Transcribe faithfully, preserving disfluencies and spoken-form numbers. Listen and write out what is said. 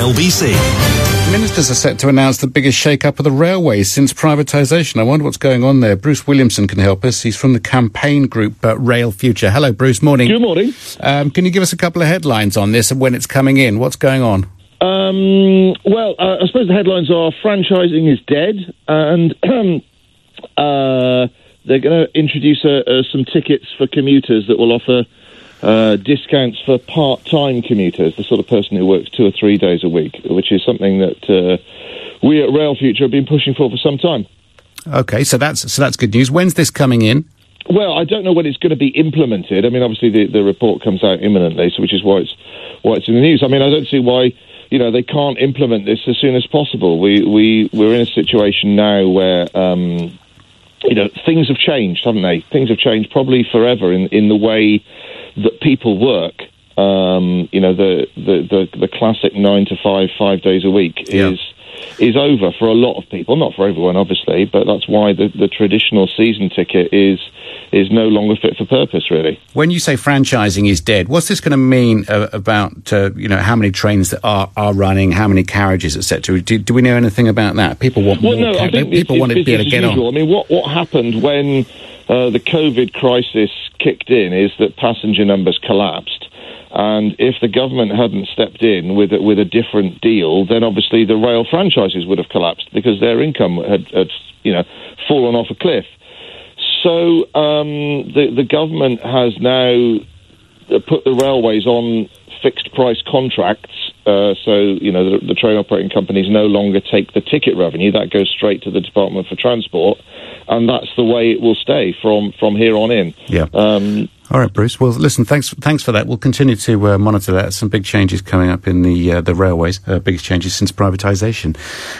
L B C. Ministers are set to announce the biggest shake-up of the railways since privatisation. I wonder what's going on there. Bruce Williamson can help us. He's from the campaign group uh, Rail Future. Hello, Bruce. Morning. Good morning. Um, can you give us a couple of headlines on this and when it's coming in? What's going on? Um, well, uh, I suppose the headlines are franchising is dead, and uh, they're going to introduce uh, uh, some tickets for commuters that will offer uh, discounts for part-time commuters, the sort of person who works two or three days a week, which is something that uh, we at Rail Future have been pushing for for some time. OK, so that's so that's good news. When's this coming in? Well, I don't know when it's going to be implemented. I mean, obviously the, the report comes out imminently, so which is why it's why it's in the news. I mean, I don't see why, you know, they can't implement this as soon as possible. We we we're in a situation now where um, you know, things have changed, haven't they? Things have changed probably forever in in the way that people work. Um, you know, the, the the the classic nine to five, five days a week Yeah. is. is over for a lot of people, not for everyone, obviously, but that's why the, the traditional season ticket is is no longer fit for purpose, really. When you say franchising is dead, what's this going to mean uh, about, uh, you know, how many trains that are, are running, how many carriages, et cetera? Do, do we know anything about that? People want well, more no, car- I think People it's, want it's to be able to get usual. on. I mean, what, what happened when uh, the COVID crisis kicked in is that passenger numbers collapsed. And if the government hadn't stepped in with a, with a different deal, then obviously the rail franchises would have collapsed because their income had, had you know, fallen off a cliff. So um, the the government has now put the railways on fixed price contracts. Uh, so you know the, the train operating companies no longer take the ticket revenue; that goes straight to the Department for Transport, and that's the way it will stay from from here on in. Yeah. Um, All right, Bruce. Well, listen, thanks thanks for that. We'll continue to uh, monitor that. Some big changes coming up in the uh, the railways, uh, biggest changes since privatisation.